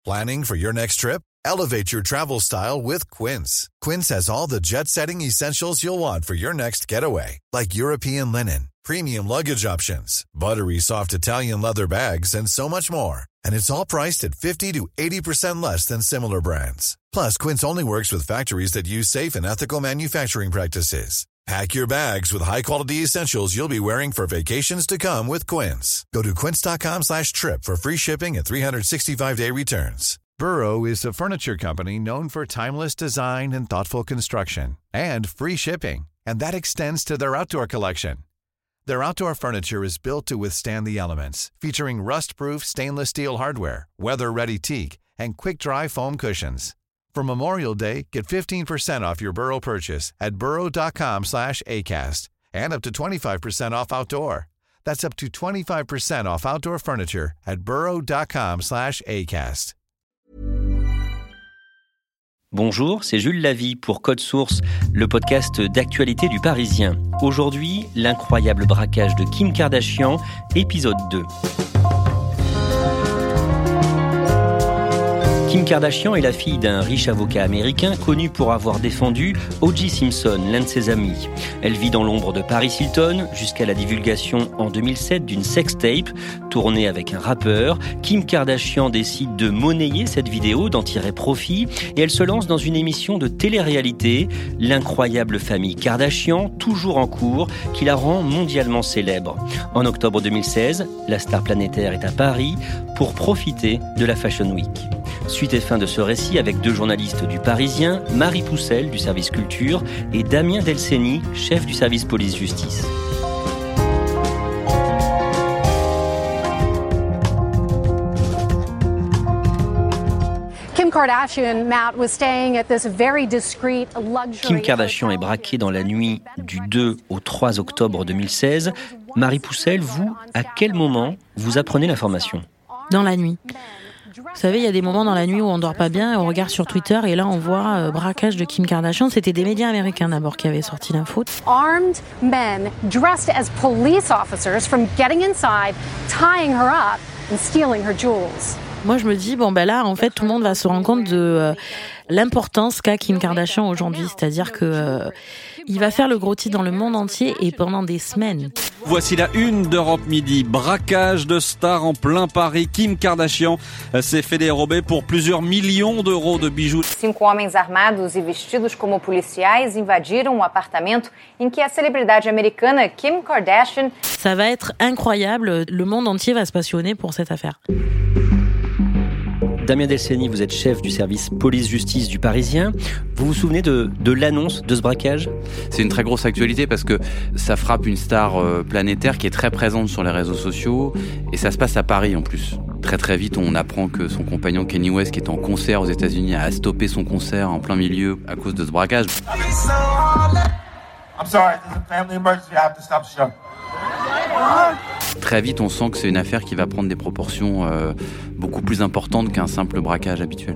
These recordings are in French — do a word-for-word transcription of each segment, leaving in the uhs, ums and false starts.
Planning for your next trip? Elevate your travel style with Quince. Quince has all the jet-setting essentials you'll want for your next getaway, like European linen, premium luggage options, buttery soft Italian leather bags, and so much more. And it's all priced at fifty to eighty percent less than similar brands. Plus, Quince only works with factories that use safe and ethical manufacturing practices. Pack your bags with high-quality essentials you'll be wearing for vacations to come with Quince. Go to quince.com slash trip for free shipping and three sixty-five day returns. Burrow is a furniture company known for timeless design and thoughtful construction, and free shipping, and that extends to their outdoor collection. Their outdoor furniture is built to withstand the elements, featuring rust-proof stainless steel hardware, weather-ready teak, and quick-dry foam cushions. For Memorial Day, get fifteen percent off your Burrow purchase at burrow.com slash ACAST and up to twenty-five percent off outdoor. That's up to twenty-five percent off outdoor furniture at burrow.com slash ACAST. Bonjour, c'est Jules Lavie pour Code Source, le podcast d'actualité du Parisien. Aujourd'hui, l'incroyable braquage de Kim Kardashian, épisode deux. Kim Kardashian est la fille d'un riche avocat américain connu pour avoir défendu O J Simpson, l'un de ses amis. Elle vit dans l'ombre de Paris Hilton jusqu'à la divulgation en deux mille sept d'une sextape tournée avec un rappeur. Kim Kardashian décide de monnayer cette vidéo, d'en tirer profit et elle se lance dans une émission de télé-réalité, L'incroyable famille Kardashian, toujours en cours, qui la rend mondialement célèbre. En octobre deux mille seize, la star planétaire est à Paris pour profiter de la Fashion Week. Suite et fin de ce récit avec deux journalistes du Parisien, Marie Poussel du service culture et Damien Delceni, chef du service police-justice. Kim Kardashian, Matt, was staying at this very discreet luxury. Kim Kardashian est braquée dans la nuit du deux au trois octobre deux mille seize. Marie Poussel, vous, à quel moment vous apprenez l'information ? Dans la nuit. Vous savez, il y a des moments dans la nuit où on dort pas bien et on regarde sur Twitter et là on voit euh, braquage de Kim Kardashian. C'était des médias américains d'abord qui avaient sorti l'info. Armed men dressed as police officers from getting inside, tying her up and stealing her jewels. Moi je me dis, bon ben là en fait tout le monde va se rendre compte de euh, l'importance qu'a Kim Kardashian aujourd'hui. C'est-à-dire que euh, il va faire le gros titre dans le monde entier et pendant des semaines. Voici la une d'Europe Midi. Braquage de stars en plein Paris. Kim Kardashian s'est fait dérober pour plusieurs millions d'euros de bijoux. Cinco homens armados e vestidos como policiais invadiram o apartamento em que a celebridade americana Kim Kardashian. Ça va être incroyable. Le monde entier va se passionner pour cette affaire. Damien Delceni, vous êtes chef du service police-justice du Parisien. Vous vous souvenez de, de l'annonce de ce braquage ? C'est une très grosse actualité parce que ça frappe une star euh, planétaire qui est très présente sur les réseaux sociaux et ça se passe à Paris en plus. Très très vite, on apprend que son compagnon Kanye West, qui est en concert aux États-Unis, a stoppé son concert en plein milieu à cause de ce braquage. I'm sorry, there's a family emergency. I have to stop the show. Très vite, on sent que c'est une affaire qui va prendre des proportions euh, beaucoup plus importantes qu'un simple braquage habituel.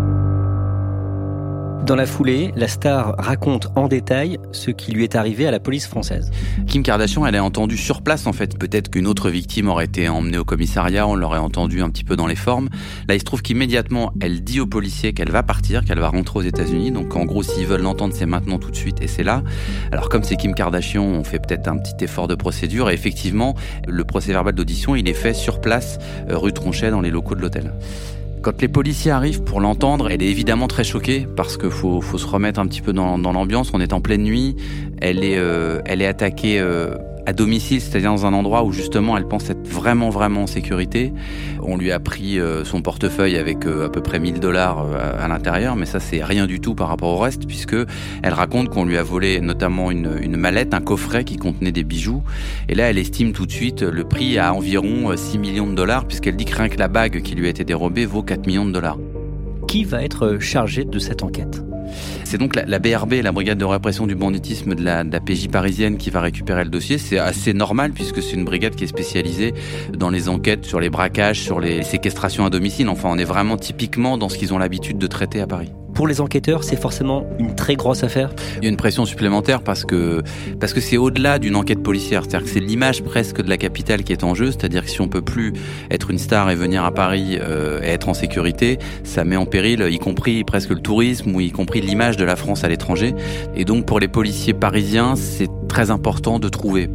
Dans la foulée, la star raconte en détail ce qui lui est arrivé à la police française. Kim Kardashian, elle est entendue sur place en fait. Peut-être qu'une autre victime aurait été emmenée au commissariat, on l'aurait entendue un petit peu dans les formes. Là, il se trouve qu'immédiatement, elle dit aux policiers qu'elle va partir, qu'elle va rentrer aux États-Unis. Donc en gros, s'ils veulent l'entendre, c'est maintenant tout de suite et c'est là. Alors comme c'est Kim Kardashian, on fait peut-être un petit effort de procédure. Et effectivement, le procès-verbal d'audition, il est fait sur place, rue Tronchet, dans les locaux de l'hôtel. Quand les policiers arrivent pour l'entendre, elle est évidemment très choquée parce qu'il faut, faut se remettre un petit peu dans, dans l'ambiance. On est en pleine nuit, elle est, euh, elle est attaquée euh, à domicile, c'est-à-dire dans un endroit où justement elle pense être vraiment vraiment en sécurité. On lui a pris euh, son portefeuille avec euh, à peu près mille dollars euh, à l'intérieur, mais ça c'est rien du tout par rapport au reste puisque elle raconte qu'on lui a volé notamment une, une mallette, un coffret qui contenait des bijoux. Et là elle estime tout de suite le prix à environ six millions de dollars puisqu'elle dit que rien que la bague qui lui a été dérobée vaut quatre millions de dollars. Qui va être chargé de cette enquête ? C'est donc la, la B R B, la Brigade de répression du banditisme de la, de la P J parisienne qui va récupérer le dossier. C'est assez normal puisque c'est une brigade qui est spécialisée dans les enquêtes sur les braquages, sur les séquestrations à domicile. Enfin, on est vraiment typiquement dans ce qu'ils ont l'habitude de traiter à Paris. Pour les enquêteurs, c'est forcément une très grosse affaire. Il y a une pression supplémentaire parce que, parce que c'est au-delà d'une enquête policière. C'est-à-dire que c'est l'image presque de la capitale qui est en jeu. C'est-à-dire que si on peut plus être une star et venir à Paris euh, et être en sécurité, ça met en péril, y compris presque le tourisme ou y compris l'image de la France à l'étranger. Et donc pour les policiers parisiens, c'est très important de trouver.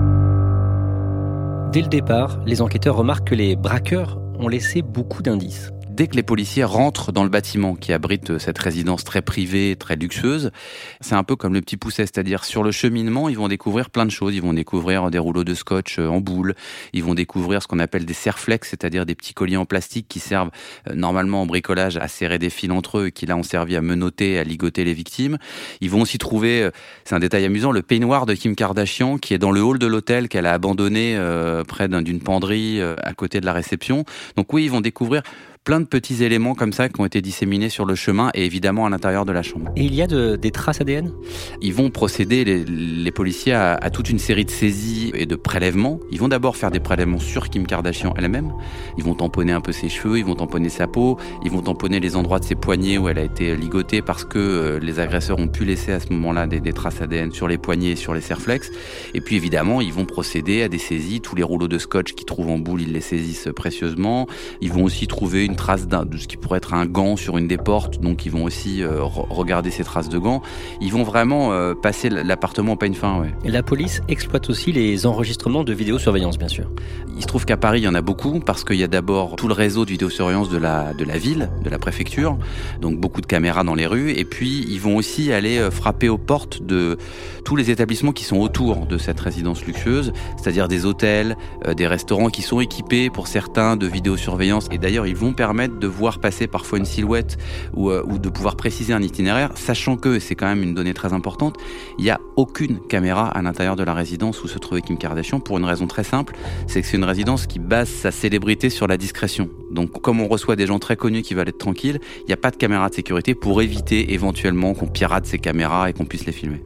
Dès le départ, les enquêteurs remarquent que les braqueurs ont laissé beaucoup d'indices. Dès que les policiers rentrent dans le bâtiment qui abrite cette résidence très privée, très luxueuse, c'est un peu comme le petit Pousset, c'est-à-dire sur le cheminement, ils vont découvrir plein de choses. Ils vont découvrir des rouleaux de scotch en boule, ils vont découvrir ce qu'on appelle des serflex, c'est-à-dire des petits colliers en plastique qui servent normalement en bricolage à serrer des fils entre eux et qui là ont servi à menotter, à ligoter les victimes. Ils vont aussi trouver, c'est un détail amusant, le peignoir de Kim Kardashian qui est dans le hall de l'hôtel qu'elle a abandonné euh, près d'un, d'une penderie euh, à côté de la réception. Donc oui, ils vont découvrir plein de petits éléments comme ça qui ont été disséminés sur le chemin et évidemment à l'intérieur de la chambre. Et il y a de, des traces A D N ? Ils vont procéder, les, les policiers, à, à toute une série de saisies et de prélèvements. Ils vont d'abord faire des prélèvements sur Kim Kardashian elle-même. Ils vont tamponner un peu ses cheveux, ils vont tamponner sa peau, ils vont tamponner les endroits de ses poignets où elle a été ligotée parce que euh, les agresseurs ont pu laisser à ce moment-là des, des traces A D N sur les poignets et sur les serflex. Et puis évidemment, ils vont procéder à des saisies. Tous les rouleaux de scotch qu'ils trouvent en boule, ils les saisissent précieusement. Ils vont aussi trouver une trace d'un, de ce qui pourrait être un gant sur une des portes, donc ils vont aussi euh, re- regarder ces traces de gants. Ils vont vraiment euh, passer l'appartement au peigne fin. Ouais. La police exploite aussi les enregistrements de vidéosurveillance, bien sûr. Il se trouve qu'à Paris, il y en a beaucoup, parce qu'il y a d'abord tout le réseau de vidéosurveillance de la, de la ville, de la préfecture, donc beaucoup de caméras dans les rues, et puis ils vont aussi aller frapper aux portes de tous les établissements qui sont autour de cette résidence luxueuse, c'est-à-dire des hôtels, euh, des restaurants qui sont équipés pour certains de vidéosurveillance, et d'ailleurs ils vont permettre de voir passer parfois une silhouette ou, euh, ou de pouvoir préciser un itinéraire, sachant que, c'est quand même une donnée très importante, il n'y a aucune caméra à l'intérieur de la résidence où se trouvait Kim Kardashian, pour une raison très simple, c'est que c'est une résidence qui base sa célébrité sur la discrétion. Donc comme on reçoit des gens très connus qui veulent être tranquilles, il n'y a pas de caméra de sécurité pour éviter éventuellement qu'on pirate ces caméras et qu'on puisse les filmer.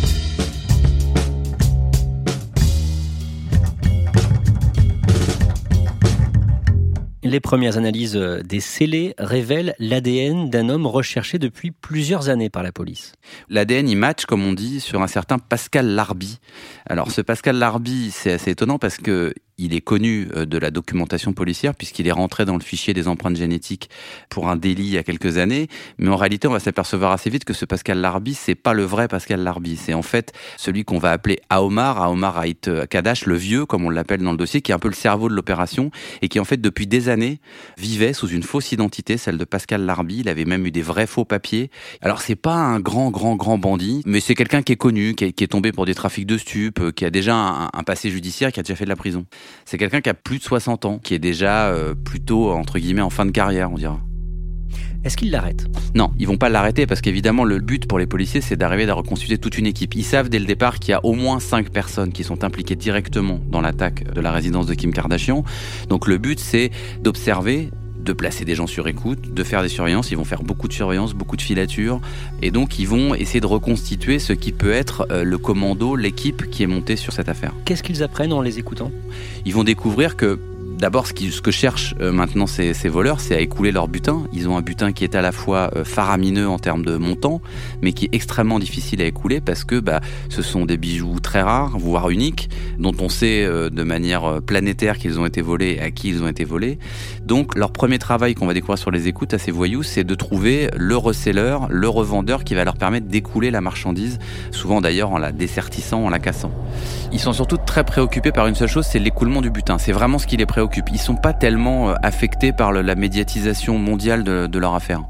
Les premières analyses des scellés révèlent l'A D N d'un homme recherché depuis plusieurs années par la police. L'A D N, il match, comme on dit, sur un certain Pascal Larbi. Alors ce Pascal Larbi, c'est assez étonnant parce que il est connu de la documentation policière puisqu'il est rentré dans le fichier des empreintes génétiques pour un délit il y a quelques années. Mais en réalité, on va s'apercevoir assez vite que ce Pascal Larbi, c'est pas le vrai Pascal Larbi. C'est en fait celui qu'on va appeler Aomar, Aomar Haït Kadash, le vieux, comme on l'appelle dans le dossier, qui est un peu le cerveau de l'opération et qui en fait depuis des années vivait sous une fausse identité, celle de Pascal Larbi. Il avait même eu des vrais faux papiers. Alors c'est pas un grand, grand, grand bandit, mais c'est quelqu'un qui est connu, qui est, qui est tombé pour des trafics de stupes, qui a déjà un, un passé judiciaire, qui a déjà fait de la prison. C'est quelqu'un qui a plus de soixante ans, qui est déjà euh, plutôt, entre guillemets, en fin de carrière, on dira. Est-ce qu'ils l'arrêtent ? Non, ils vont pas l'arrêter parce qu'évidemment, le but pour les policiers, c'est d'arriver à reconstituer toute une équipe. Ils savent dès le départ qu'il y a au moins cinq personnes qui sont impliquées directement dans l'attaque de la résidence de Kim Kardashian. Donc le but, c'est d'observer, de placer des gens sur écoute, de faire des surveillances. Ils vont faire beaucoup de surveillances, beaucoup de filatures. Et donc, ils vont essayer de reconstituer ce qui peut être euh, le commando, l'équipe qui est montée sur cette affaire. Qu'est-ce qu'ils apprennent en les écoutant ? Ils vont découvrir que d'abord, ce, qui, ce que cherchent euh, maintenant ces, ces voleurs, c'est à écouler leur butin. Ils ont un butin qui est à la fois euh, faramineux en termes de montant, mais qui est extrêmement difficile à écouler parce que bah, ce sont des bijoux très rares, voire uniques, dont on sait euh, de manière planétaire qu'ils ont été volés et à qui ils ont été volés. Donc, leur premier travail qu'on va découvrir sur les écoutes à ces voyous, c'est de trouver le reseller, le revendeur qui va leur permettre d'écouler la marchandise, souvent d'ailleurs en la dessertissant, en la cassant. Ils sont surtout très préoccupés par une seule chose, c'est l'écoulement du butin. C'est vraiment ce qui les préoccupe. Ils sont pas tellement affectés par le, la médiatisation mondiale de, de leur affaire.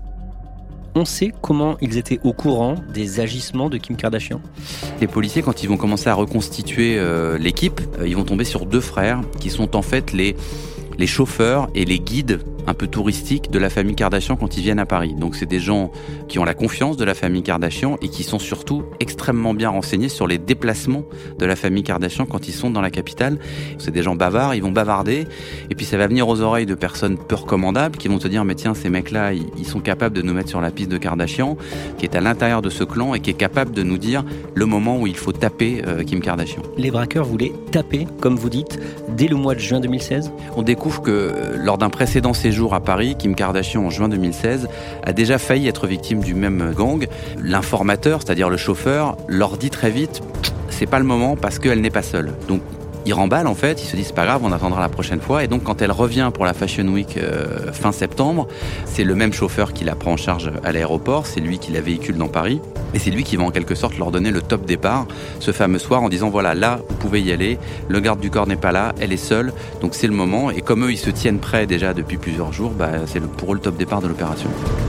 On sait comment ils étaient au courant des agissements de Kim Kardashian ? Les policiers, quand ils vont commencer à reconstituer euh, l'équipe, euh, ils vont tomber sur deux frères qui sont en fait les, les chauffeurs et les guides un peu touristiques de la famille Kardashian quand ils viennent à Paris. Donc c'est des gens qui ont la confiance de la famille Kardashian et qui sont surtout extrêmement bien renseignés sur les déplacements de la famille Kardashian quand ils sont dans la capitale. C'est des gens bavards, ils vont bavarder et puis ça va venir aux oreilles de personnes peu recommandables qui vont se dire mais tiens, ces mecs-là, ils sont capables de nous mettre sur la piste de Kardashian, qui est à l'intérieur de ce clan et qui est capable de nous dire le moment où il faut taper euh, Kim Kardashian. Les braqueurs voulaient taper, comme vous dites, dès le mois de juin deux mille seize. On découvre que euh, lors d'un précédent séjour jours à Paris, Kim Kardashian, en juin deux mille seize, a déjà failli être victime du même gang. L'informateur, c'est-à-dire le chauffeur, leur dit très vite « c'est pas le moment parce qu'elle n'est pas seule ». Donc, ils remballent en fait, ils se disent c'est pas grave, on attendra la prochaine fois. Et donc quand elle revient pour la Fashion Week euh, fin septembre, c'est le même chauffeur qui la prend en charge à l'aéroport, c'est lui qui la véhicule dans Paris. Et c'est lui qui va en quelque sorte leur donner le top départ ce fameux soir en disant voilà, là vous pouvez y aller, le garde du corps n'est pas là, elle est seule, donc c'est le moment. Et comme eux ils se tiennent prêts déjà depuis plusieurs jours, bah, c'est le, pour eux le top départ de l'opération.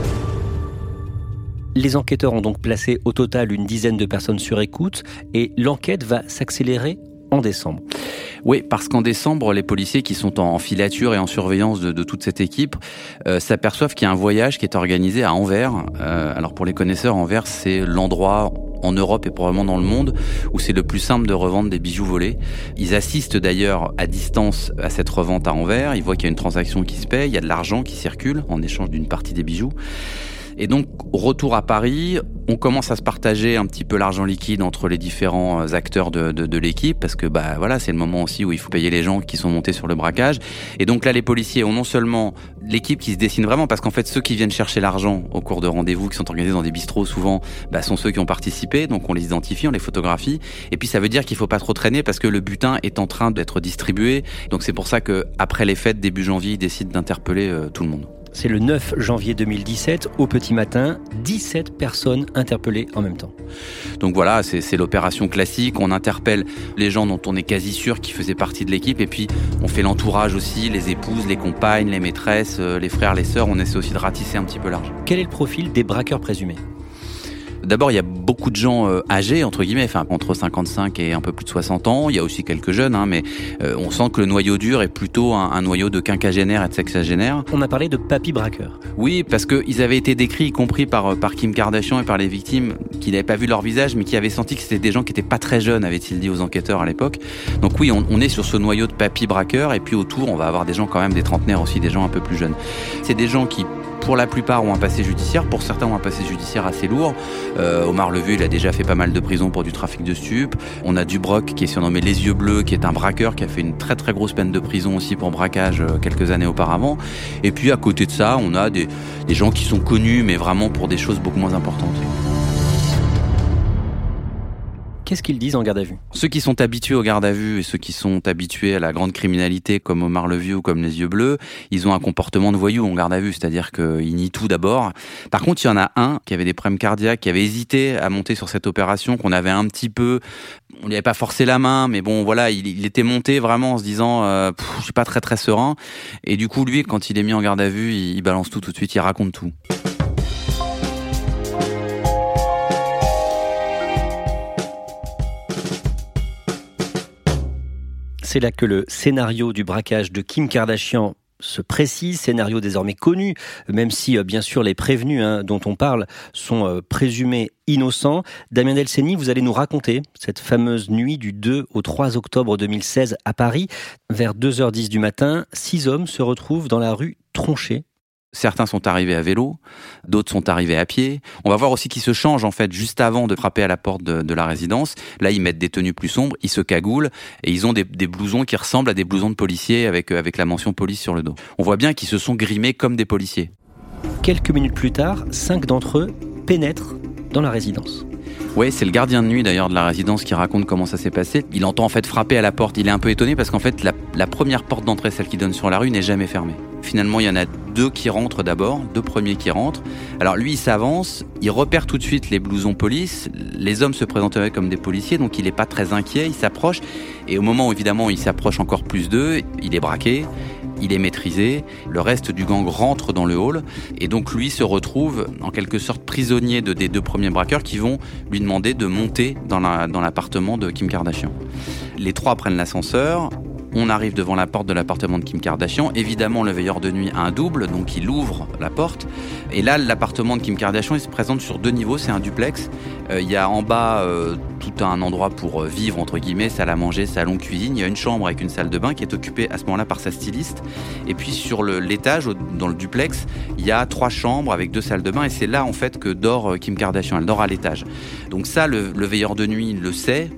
Les enquêteurs ont donc placé au total une dizaine de personnes sur écoute et l'enquête va s'accélérer en décembre. Oui, parce qu'en décembre, les policiers qui sont en filature et en surveillance de, de toute cette équipe euh, s'aperçoivent qu'il y a un voyage qui est organisé à Anvers. Euh, alors pour les connaisseurs, Anvers, c'est l'endroit en Europe et probablement dans le monde où c'est le plus simple de revendre des bijoux volés. Ils assistent d'ailleurs à distance à cette revente à Anvers. Ils voient qu'il y a une transaction qui se paye, il y a de l'argent qui circule en échange d'une partie des bijoux. Et donc, au retour à Paris, on commence à se partager un petit peu l'argent liquide entre les différents acteurs de, de, de l'équipe, parce que bah voilà, c'est le moment aussi où il faut payer les gens qui sont montés sur le braquage. Et donc là, les policiers ont non seulement l'équipe qui se dessine vraiment, parce qu'en fait, ceux qui viennent chercher l'argent au cours de rendez-vous, qui sont organisés dans des bistrots souvent, bah, sont ceux qui ont participé, donc on les identifie, on les photographie. Et puis ça veut dire qu'il faut pas trop traîner, parce que le butin est en train d'être distribué. Donc c'est pour ça que après les fêtes, début janvier, ils décident d'interpeller euh, tout le monde. C'est le neuf janvier deux mille dix-sept, au petit matin, dix-sept personnes interpellées en même temps. Donc voilà, c'est, c'est l'opération classique. On interpelle les gens dont on est quasi sûr qu'ils faisaient partie de l'équipe. Et puis, on fait l'entourage aussi, les épouses, les compagnes, les maîtresses, les frères, les sœurs. On essaie aussi de ratisser un petit peu large. Quel est le profil des braqueurs présumés ? D'abord, il y a beaucoup de gens euh, âgés, entre guillemets, enfin entre cinquante-cinq et un peu plus de soixante ans. Il y a aussi quelques jeunes, hein, mais euh, on sent que le noyau dur est plutôt un, un noyau de quinquagénaires et de sexagénaires. On a parlé de papy braqueurs. Oui, parce qu'ils avaient été décrits, y compris par, par Kim Kardashian et par les victimes, qui n'avaient pas vu leur visage, mais qui avaient senti que c'était des gens qui n'étaient pas très jeunes, avait-il dit aux enquêteurs à l'époque. Donc oui, on, on est sur ce noyau de papy braqueurs, et puis autour, on va avoir des gens quand même, des trentenaires aussi, des gens un peu plus jeunes. C'est des gens qui, pour la plupart, ont un passé judiciaire. Pour certains, ont un passé judiciaire assez lourd. Euh, Omar Levu, il a déjà fait pas mal de prison pour du trafic de stupes. On a Dubreuil, qui est surnommé Les Yeux Bleus, qui est un braqueur, qui a fait une très très grosse peine de prison aussi pour braquage euh, quelques années auparavant. Et puis à côté de ça, on a des, des gens qui sont connus, mais vraiment pour des choses beaucoup moins importantes. Qu'est-ce qu'ils disent en garde à vue ? Ceux qui sont habitués au garde à vue et ceux qui sont habitués à la grande criminalité comme Omar Levu ou comme Les Yeux Bleus, ils ont un comportement de voyou en garde à vue, c'est-à-dire qu'ils nient tout d'abord. Par contre, il y en a un qui avait des problèmes cardiaques, qui avait hésité à monter sur cette opération, qu'on avait un petit peu... On lui avait pas forcé la main, mais bon, voilà, il, il était monté vraiment en se disant euh, « je suis pas très très serein ». Et du coup, lui, quand il est mis en garde à vue, il, il balance tout tout de suite, il raconte tout. C'est là que le scénario du braquage de Kim Kardashian se précise, scénario désormais connu, même si bien sûr les prévenus hein, dont on parle sont euh, présumés innocents. Damien Delceni, vous allez nous raconter cette fameuse nuit du deux au trois octobre deux mille seize à Paris. Vers deux heures dix du matin, six hommes se retrouvent dans la rue Tronchet. Certains sont arrivés à vélo, d'autres sont arrivés à pied. On va voir aussi qu'ils se changent en fait juste avant de frapper à la porte de, de la résidence. Là, ils mettent des tenues plus sombres, ils se cagoulent et ils ont des, des blousons qui ressemblent à des blousons de policiers avec, avec la mention police sur le dos. On voit bien qu'ils se sont grimés comme des policiers. Quelques minutes plus tard, cinq d'entre eux pénètrent dans la résidence. Oui, c'est le gardien de nuit d'ailleurs de la résidence qui raconte comment ça s'est passé. Il entend en fait frapper à la porte. Il est un peu étonné parce qu'en fait la, la première porte d'entrée, celle qui donne sur la rue, n'est jamais fermée. Finalement, il y en a deux qui rentrent d'abord, deux premiers qui rentrent. Alors lui, il s'avance, il repère tout de suite les blousons police. Les hommes se présentaient comme des policiers, donc il n'est pas très inquiet, il s'approche. Et au moment où évidemment il s'approche encore plus d'eux, il est braqué, il est maîtrisé. Le reste du gang rentre dans le hall. Et donc lui se retrouve en quelque sorte prisonnier de, des deux premiers braqueurs qui vont lui demander de monter dans, la, dans l'appartement de Kim Kardashian. Les trois prennent l'ascenseur. On arrive devant la porte de l'appartement de Kim Kardashian. Évidemment, le veilleur de nuit a un double, donc il ouvre la porte. Et là, l'appartement de Kim Kardashian, il se présente sur deux niveaux. C'est un duplex. Euh, il y a en bas euh, tout un endroit pour vivre, entre guillemets, salle à manger, salon, cuisine. Il y a une chambre avec une salle de bain qui est occupée à ce moment-là par sa styliste. Et puis sur le, l'étage, dans le duplex, il y a trois chambres avec deux salles de bain. Et c'est là, en fait, que dort Kim Kardashian. Elle dort à l'étage. Donc ça, le, le veilleur de nuit le sait.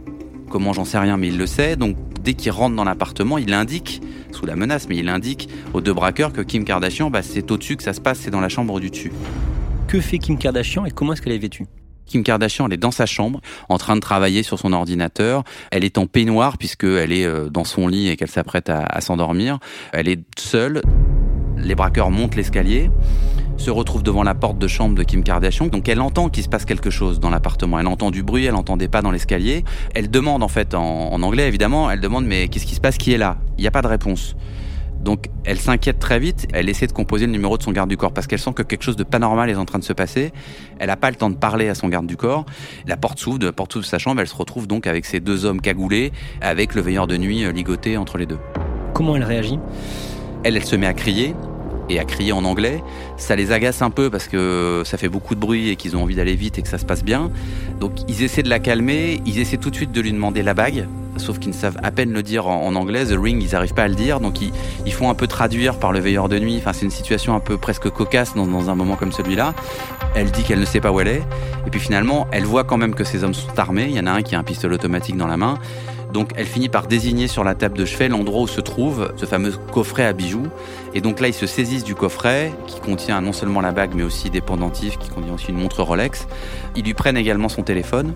Comment, j'en sais rien, mais il le sait. Donc dès qu'il rentre dans l'appartement, il indique, sous la menace, mais il indique aux deux braqueurs que Kim Kardashian, bah, c'est au-dessus que ça se passe, c'est dans la chambre du dessus. Que fait Kim Kardashian et comment est-ce qu'elle est vêtue ? Kim Kardashian, elle est dans sa chambre, en train de travailler sur son ordinateur. Elle est en peignoir puisqu'elle est dans son lit et qu'elle s'apprête à, à s'endormir. Elle est seule. Les braqueurs montent l'escalier, se retrouvent devant la porte de chambre de Kim Kardashian. Donc elle entend qu'il se passe quelque chose dans l'appartement. Elle entend du bruit, elle entend des pas dans l'escalier. Elle demande en fait, en, en anglais évidemment, elle demande mais qu'est-ce qui se passe, qui est là ? Il n'y a pas de réponse. Donc elle s'inquiète très vite, elle essaie de composer le numéro de son garde du corps parce qu'elle sent que quelque chose de pas normal est en train de se passer. Elle n'a pas le temps de parler à son garde du corps. La porte s'ouvre, de la porte s'ouvre de sa chambre, elle se retrouve donc avec ces deux hommes cagoulés, avec le veilleur de nuit ligoté entre les deux. Comment elle réagit ? Elle, elle se met à crier, et à crier en anglais. Ça les agace un peu parce que ça fait beaucoup de bruit et qu'ils ont envie d'aller vite et que ça se passe bien. Donc ils essaient de la calmer, ils essaient tout de suite de lui demander la bague, sauf qu'ils ne savent à peine le dire en, en anglais. The ring, ils n'arrivent pas à le dire, donc ils, ils font un peu traduire par le veilleur de nuit. Enfin, c'est une situation un peu presque cocasse dans, dans un moment comme celui-là. Elle dit qu'elle ne sait pas où elle est, et puis finalement, elle voit quand même que ces hommes sont armés. Il y en a un qui a un pistolet automatique dans la main. Donc elle finit par désigner sur la table de chevet l'endroit où se trouve ce fameux coffret à bijoux. Et donc là, ils se saisissent du coffret qui contient non seulement la bague, mais aussi des pendentifs, qui contient aussi une montre Rolex. Ils lui prennent également son téléphone.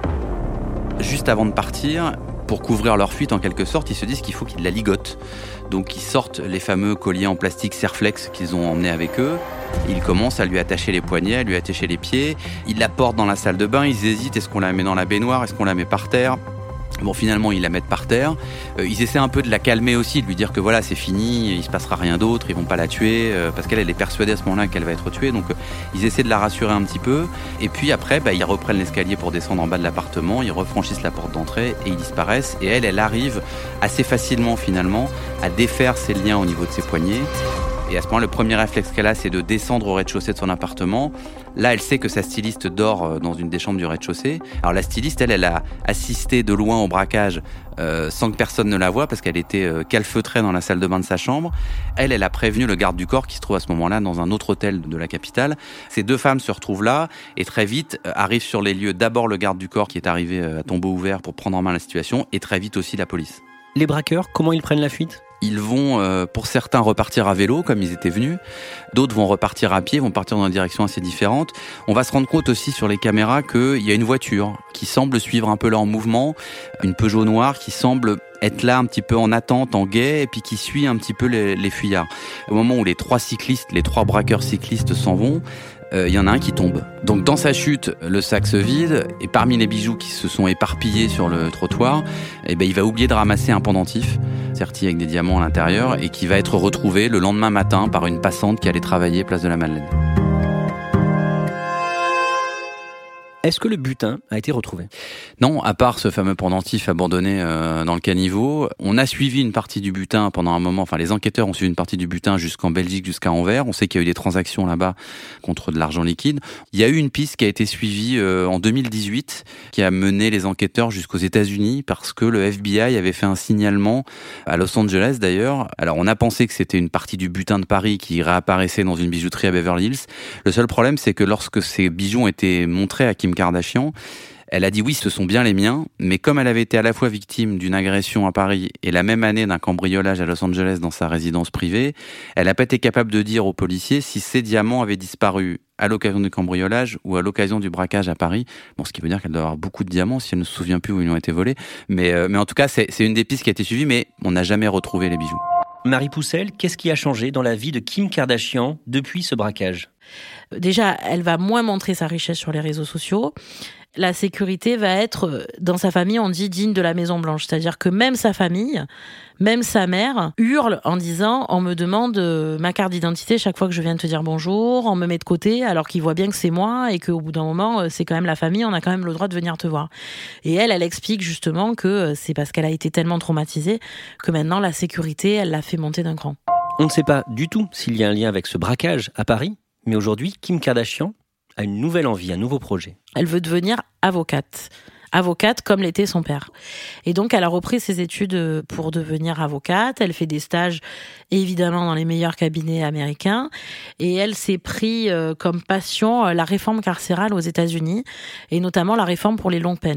Juste avant de partir, pour couvrir leur fuite en quelque sorte, ils se disent qu'il faut qu'ils la ligotent. Donc ils sortent les fameux colliers en plastique Serflex qu'ils ont emmenés avec eux. Ils commencent à lui attacher les poignets, à lui attacher les pieds. Ils la portent dans la salle de bain, ils hésitent, est-ce qu'on la met dans la baignoire, est-ce qu'on la met par terre ? Bon, finalement, ils la mettent par terre. Euh, ils essaient un peu de la calmer aussi, de lui dire que voilà, c'est fini, il se passera rien d'autre, ils vont pas la tuer, euh, parce qu'elle, elle est persuadée à ce moment-là qu'elle va être tuée. Donc, euh, ils essaient de la rassurer un petit peu. Et puis après, bah, ils reprennent l'escalier pour descendre en bas de l'appartement, ils refranchissent la porte d'entrée et ils disparaissent. Et elle, elle arrive assez facilement, finalement, à défaire ses liens au niveau de ses poignets. Et à ce moment, le premier réflexe qu'elle a, c'est de descendre au rez-de-chaussée de son appartement. Là, elle sait que sa styliste dort dans une des chambres du rez-de-chaussée. Alors la styliste, elle, elle a assisté de loin au braquage euh, sans que personne ne la voie parce qu'elle était euh, calfeutrée dans la salle de bain de sa chambre. Elle, elle a prévenu le garde du corps qui se trouve à ce moment-là dans un autre hôtel de la capitale. Ces deux femmes se retrouvent là et très vite euh, arrivent sur les lieux d'abord le garde du corps qui est arrivé euh, à tombeau ouvert pour prendre en main la situation et très vite aussi la police. Les braqueurs, comment ils prennent la fuite ? Ils vont, euh, pour certains, repartir à vélo, comme ils étaient venus. D'autres vont repartir à pied, vont partir dans une direction assez différente. On va se rendre compte aussi sur les caméras qu'il y a une voiture qui semble suivre un peu leur mouvement, une Peugeot noire qui semble être là un petit peu en attente, en guet, et puis qui suit un petit peu les, les fuyards. Au moment où les trois cyclistes, les trois braqueurs cyclistes s'en vont, il euh, y en a un qui tombe. Donc dans sa chute, le sac se vide, et parmi les bijoux qui se sont éparpillés sur le trottoir, eh ben, il va oublier de ramasser un pendentif, serti avec des diamants à l'intérieur, et qui va être retrouvé le lendemain matin par une passante qui allait travailler place de la Madeleine. Est-ce que le butin a été retrouvé ? Non, à part ce fameux pendentif abandonné euh, dans le caniveau. On a suivi une partie du butin pendant un moment, enfin les enquêteurs ont suivi une partie du butin jusqu'en Belgique, jusqu'à Anvers. On sait qu'il y a eu des transactions là-bas contre de l'argent liquide. Il y a eu une piste qui a été suivie euh, en deux mille dix-huit, qui a mené les enquêteurs jusqu'aux États-Unis parce que le F B I avait fait un signalement à Los Angeles d'ailleurs. Alors on a pensé que c'était une partie du butin de Paris qui réapparaissait dans une bijouterie à Beverly Hills. Le seul problème, c'est que lorsque ces bijoux ont été montrés à Kim Kardashian, elle a dit oui, ce sont bien les miens, mais comme elle avait été à la fois victime d'une agression à Paris et la même année d'un cambriolage à Los Angeles dans sa résidence privée, elle n'a pas été capable de dire aux policiers si ces diamants avaient disparu à l'occasion du cambriolage ou à l'occasion du braquage à Paris. Bon, ce qui veut dire qu'elle doit avoir beaucoup de diamants si elle ne se souvient plus où ils ont été volés. Mais, euh, mais en tout cas, c'est, c'est une des pistes qui a été suivie, mais on n'a jamais retrouvé les bijoux. Marie Poussel, qu'est-ce qui a changé dans la vie de Kim Kardashian depuis ce braquage ? Déjà, elle va moins montrer sa richesse sur les réseaux sociaux. La sécurité va être, dans sa famille, on dit digne de la Maison Blanche. C'est-à-dire que même sa famille, même sa mère, hurle en disant, on me demande ma carte d'identité chaque fois que je viens de te dire bonjour, on me met de côté alors qu'ils voient bien que c'est moi et qu'au bout d'un moment, c'est quand même la famille, on a quand même le droit de venir te voir. Et elle, elle explique justement que c'est parce qu'elle a été tellement traumatisée que maintenant la sécurité, elle l'a fait monter d'un cran. On ne sait pas du tout s'il y a un lien avec ce braquage à Paris, mais aujourd'hui, Kim Kardashian a une nouvelle envie, un nouveau projet. Elle veut devenir avocate. Avocate comme l'était son père. Et donc, elle a repris ses études pour devenir avocate. Elle fait des stages, évidemment, dans les meilleurs cabinets américains. Et elle s'est pris comme passion la réforme carcérale aux États-Unis, et notamment la réforme pour les longues peines.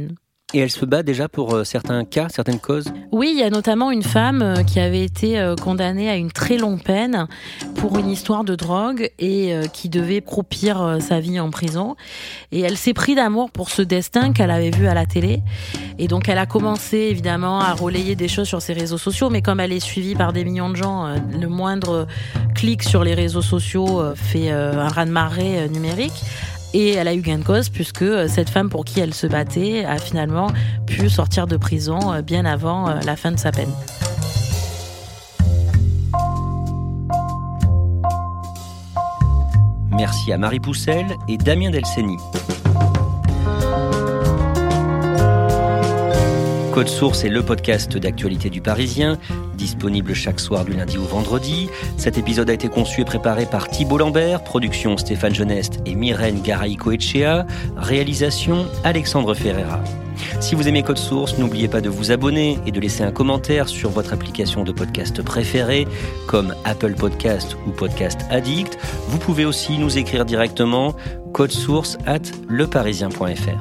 Et elle se bat déjà pour euh, certains cas, certaines causes ? Oui, il y a notamment une femme euh, qui avait été euh, condamnée à une très longue peine pour une histoire de drogue et euh, qui devait croupir euh, sa vie en prison. Et elle s'est pris d'amour pour ce destin qu'elle avait vu à la télé. Et donc elle a commencé évidemment à relayer des choses sur ses réseaux sociaux, mais comme elle est suivie par des millions de gens, euh, le moindre clic sur les réseaux sociaux euh, fait euh, un raz-de-marée euh, numérique. Et elle a eu gain de cause puisque cette femme pour qui elle se battait a finalement pu sortir de prison bien avant la fin de sa peine. Merci à Marie Poussel et Damien Delceni. Code Source est le podcast d'actualité du Parisien, disponible chaque soir du lundi au vendredi. Cet épisode a été conçu et préparé par Thibault Lambert, production Stéphane Geneste et Myrène Garay-Coetchea, réalisation Alexandre Ferreira. Si vous aimez Code Source, n'oubliez pas de vous abonner et de laisser un commentaire sur votre application de podcast préférée, comme Apple Podcast ou Podcast Addict. Vous pouvez aussi nous écrire directement codesource arobase leparisien point fr.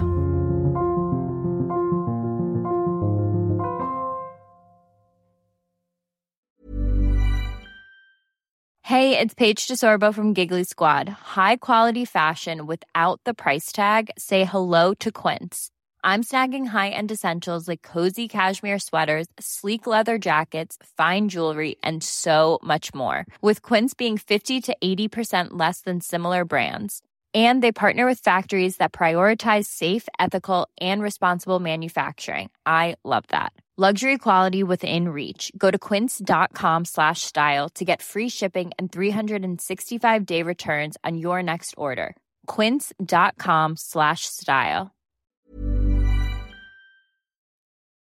Hey, it's Paige DeSorbo from Giggly Squad. High quality fashion without the price tag. Say hello to Quince. I'm snagging high-end essentials like cozy cashmere sweaters, sleek leather jackets, fine jewelry, and so much more. With Quince being fifty to eighty percent less than similar brands. And they partner with factories that prioritize safe, ethical, and responsible manufacturing. I love that. Luxury quality within reach. Go to quince.com slash style to get free shipping and three sixty-five day returns on your next order. Quince.com slash style.